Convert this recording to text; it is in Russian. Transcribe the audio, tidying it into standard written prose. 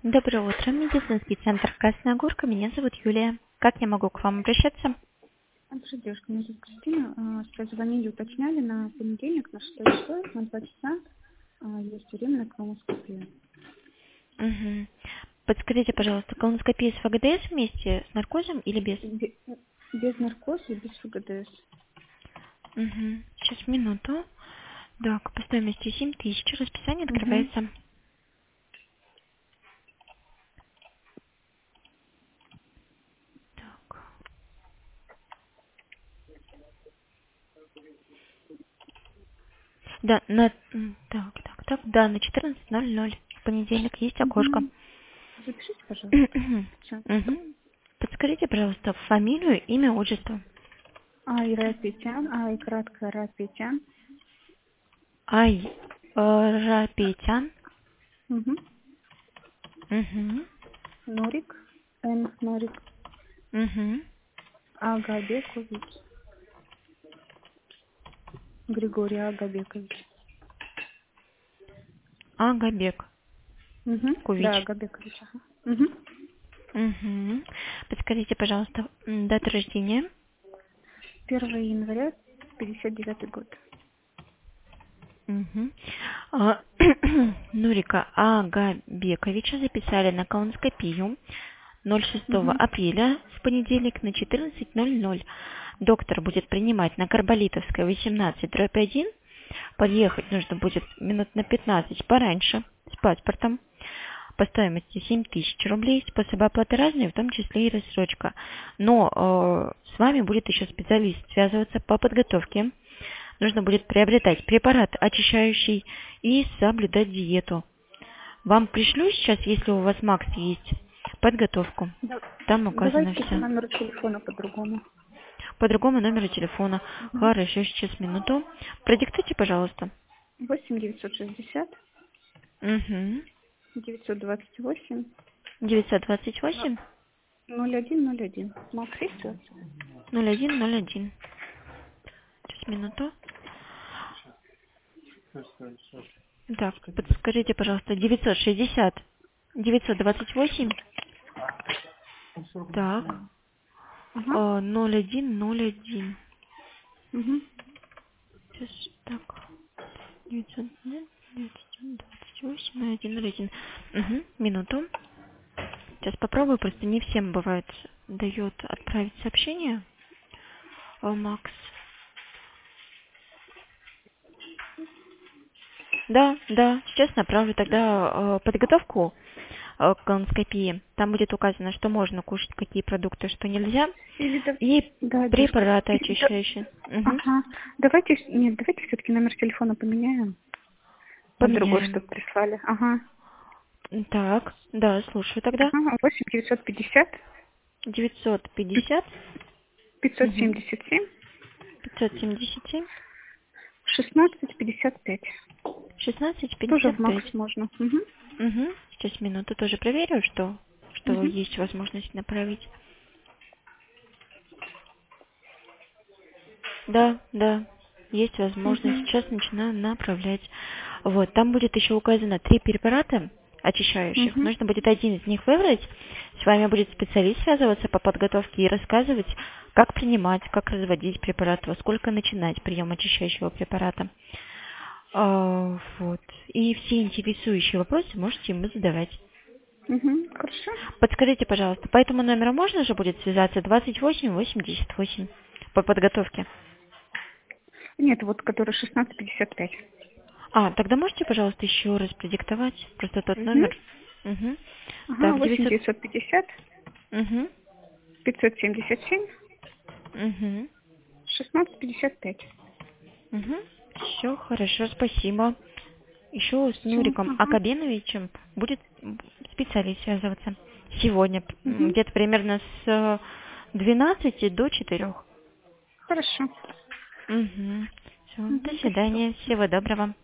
Доброе утро, медицинский центр Красная Горка. Меня зовут Юлия. Как я могу к вам обращаться? Добрый день, меня зовут Кристина. Позвонили, уточняли на понедельник, на 6 число, на 2 часа. Есть время на колоноскопию. Угу. Подскажите, пожалуйста, колоноскопия с ФГДС вместе с наркозом или без? Без наркоза и без ФГДС. Угу. Сейчас, минуту. Так, по стоимости 7000. Расписание Угу. открывается. Так. Да, да, на 14:00 в понедельник есть окошко. Угу. Запишите, пожалуйста. Сейчас. Угу. Подскажите, пожалуйста, фамилию, имя, отчество. Айрапетян, ай кратко Рапетян. Рапетян. Угу. Угу. Норик, Н. Норик, Угу. Агабекович. Григорий Агабекович. Агабек Угу. Да, Кувич. Агабекович. Ага. Угу. Угу. Подскажите, пожалуйста, дату рождения. 1 января 59 год. Угу. Нурика Агабековича записали на колоноскопию 06 Угу. апреля в понедельник на 14:00. Доктор будет принимать на Карболитовской 18/1. Подъехать нужно будет минут на 15 пораньше с паспортом. По стоимости 7000 рублей. Способы оплаты разные, в том числе и рассрочка. Но с вами будет еще специалист связываться по подготовке. Нужно будет приобретать препарат очищающий и соблюдать диету. Вам пришлю сейчас, если у вас Макс есть, подготовку. Там указано Давайте по все. номеру телефона по-другому. По другому номеру телефона. Угу. Хорошо, сейчас минуту. Продиктуйте, пожалуйста. 8 960 Угу. 928 928 0101. Макс, есть у вас? 0101. Сейчас минуту. Так, подскажите, пожалуйста, 960 928. Так. Ага. 0101. Угу. Сейчас так. 928 0101. Угу. Минуту. Сейчас попробую, просто не всем бывает дает отправить сообщение. Макс. Да, сейчас направлю тогда подготовку к колоноскопии. Там будет указано, что можно кушать, какие продукты, что нельзя. Или И да, препараты или очищающие. Угу. ага. Давайте все-таки номер телефона поменяем. На другой, Поменяем. чтобы прислали. Ага. Так, да, слушаю тогда. Ага. 8 950 950 угу. 577 577 1655. Тоже в Макс 1655. можно. Угу. Угу. Сейчас минуту тоже проверю, что Угу. есть возможность направить. Да, есть возможность. Угу. Сейчас начинаю направлять. Вот, там будет еще указано 3 препарата очищающих. Угу. Нужно будет один из них выбрать. С вами будет специалист связываться по подготовке и рассказывать, как принимать, как разводить препарат, во сколько начинать прием очищающего препарата. Вот. И все интересующие вопросы можете ему задавать. Угу. Хорошо. Подскажите, пожалуйста, по этому номеру можно же будет связаться 2888 по подготовке? Нет, вот который 1655. Тогда можете, пожалуйста, еще раз продиктовать просто тот Угу. номер? Угу. Ага, Так, 8 900... 950 Угу. 577 Угу. 1655. Угу. Все, хорошо, спасибо. Еще с Все, Нуриком ага. Акабеновичем будет специалист связываться. Сегодня, Угу. где-то примерно с 12 до 4. Хорошо. Угу. Все, до Угу, спасибо. свидания, всего доброго.